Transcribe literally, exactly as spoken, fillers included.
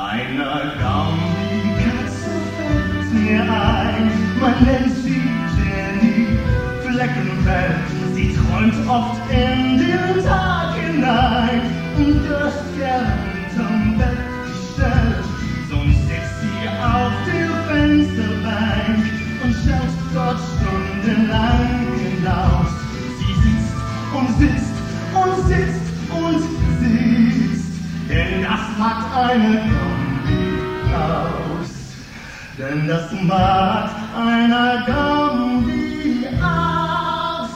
Eine Gaudi-Katze fällt mir ein, man nennt sie Jenny Fleckenfeld. Sie träumt oft in den Tag hinein und wird gern unterm Bett gestellt. Sonst sitzt sie auf der Fensterbank und schaut dort stundenlang hinaus. Sie sitzt und sitzt und sitzt und sitzt, denn das macht eine Gaudi aus. Denn das macht eine Gaudi.